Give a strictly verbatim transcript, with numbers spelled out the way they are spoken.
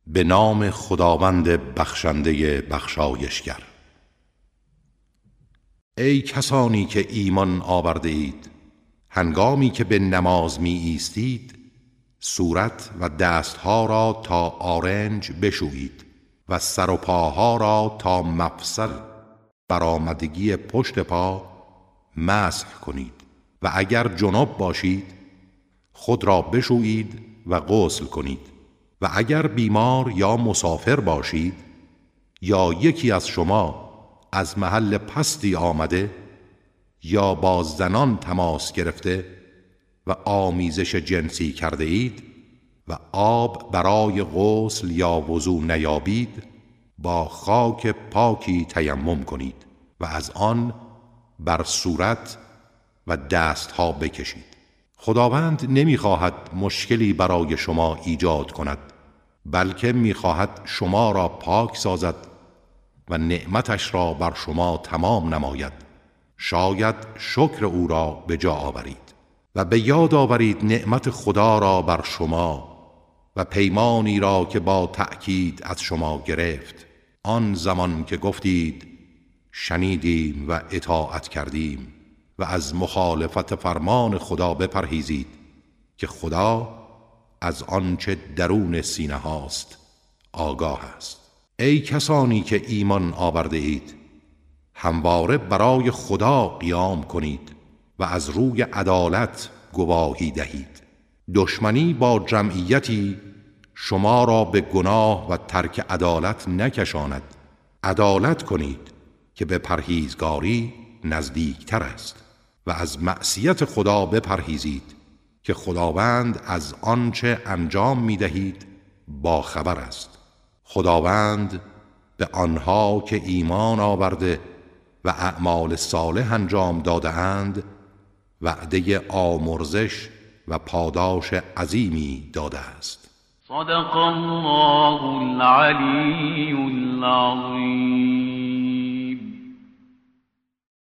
به نام خداوند بخشنده بخشایشگر. ای کسانی که ایمان آورده اید، هنگامی که به نماز می ایستید صورت و دستها را تا آرنج بشویید و سر و پاها را تا مفصل برآمدگی پشت پا مسح کنید و اگر جنب باشید خود را بشویید و غسل کنید و اگر بیمار یا مسافر باشید یا یکی از شما از محل پستی آمده یا با زنان تماس گرفته و آمیزش جنسی کرده اید و آب برای غسل یا وضو نیابید، با خاک پاکی تیمم کنید و از آن بر صورت و دستها بکشید. خداوند نمیخواهد مشکلی برای شما ایجاد کند، بلکه میخواهد شما را پاک سازد و نعمتش را بر شما تمام نماید، شاید شکر او را به جا آورید. و به یاد آورید نعمت خدا را بر شما و پیمانی را که با تأکید از شما گرفت، آن زمان که گفتید شنیدیم و اطاعت کردیم و از مخالفت فرمان خدا بپرهیزید که خدا از آنچه درون سینه هاست آگاه است. ای کسانی که ایمان آورده اید، همواره برای خدا قیام کنید و از روی عدالت گواهی دهید. دشمنی با جمعیتی شما را به گناه و ترک عدالت نکشاند. عدالت کنید که به پرهیزگاری نزدیکتر است و از معصیت خدا بپرهیزید که خداوند از آنچه انجام می دهید با خبر است. خداوند به آنها که ایمان آورده و اعمال صالح انجام داده اند وعده آمرزش و پاداش عظیمی داده است. صدق الله العلی العظیم.